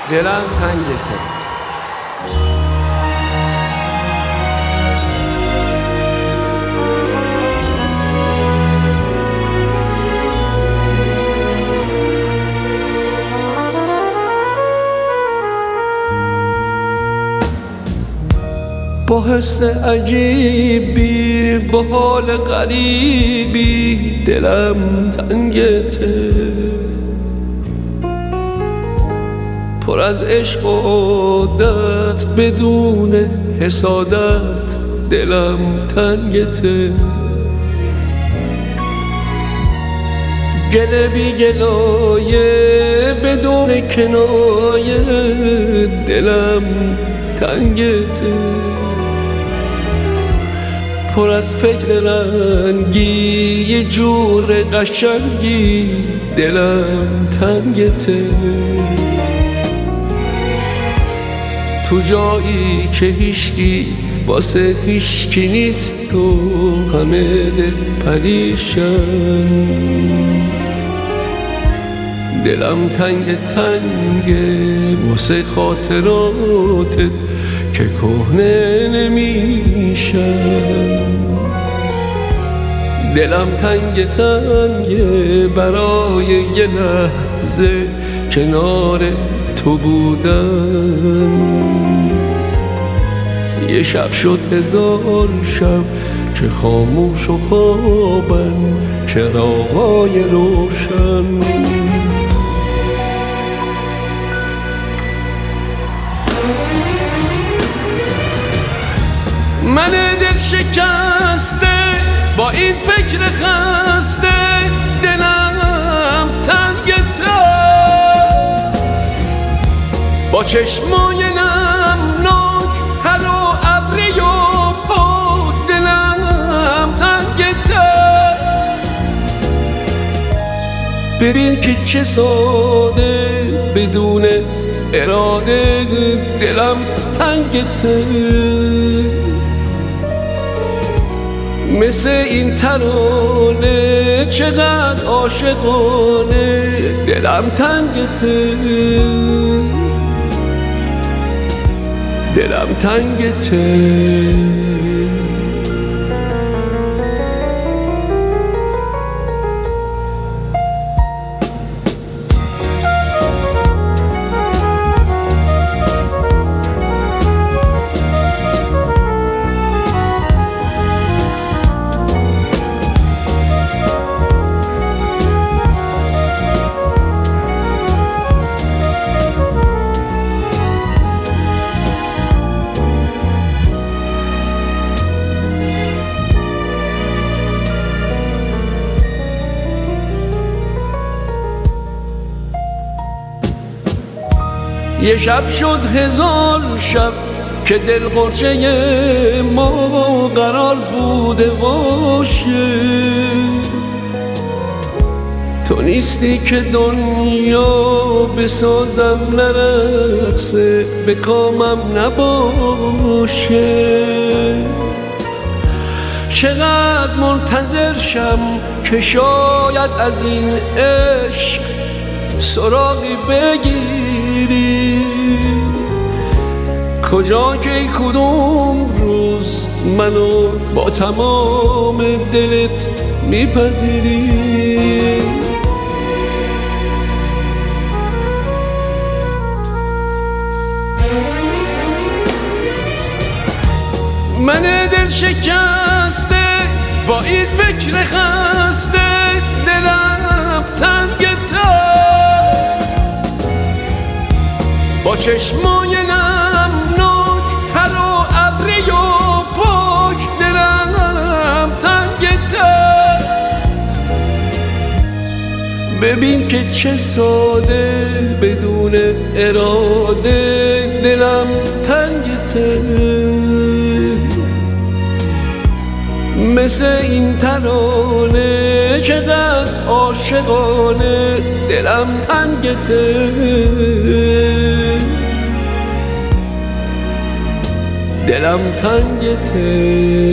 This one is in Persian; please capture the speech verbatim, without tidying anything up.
دلم تنگته. با حس عجیبی، با حال غریبی دلم تنگته، پر از عشق و عادت بدون حسادت دلم تنگته. گله بی گلایه بدون کنایه دلم تنگته، پر از فکر رنگی یه جور قشنگی دلم تنگته. تو جایی که هیچکی واسه هیچکی نیست و همه دل پریشن، دلم تنگ تنگه واسه خاطراتت که کهنه نمیشن. دلم تنگ تنگه برای یه لحظه کنار تو بودن. یه شب شد هزار شب که خاموش و خوابن چراغای روشن. من دل شکسته با این فکر خسته دلم تنگته، با چشمای نمناک تر و ابری و پاک دلم تنگته. ببین که چه ساده بدون اراده دلم تنگته، مثل این ترانه چقدر عاشقانه دلم تنگته، دلم تنگته. یه شب شد هزار شب که دل قرچه ما قرار بوده باشه. تو نیستی که دنیا بسازم نرقصه به کامم نباشه. چقدر منتظر شم که شاید از این عشق سراغی بگیری، کجا که کدوم روز منو با تمام دلت میپذیری. من دل شکسته با این فکر خسته دلم تنگته، با چشمای نمناک تر و ابری و پاک دلم تنگته. ببین که چه ساده بدون اراده دلم تنگته، مثل این ترانه چقدر عاشقانه دلم تنگته، دلم تنگته.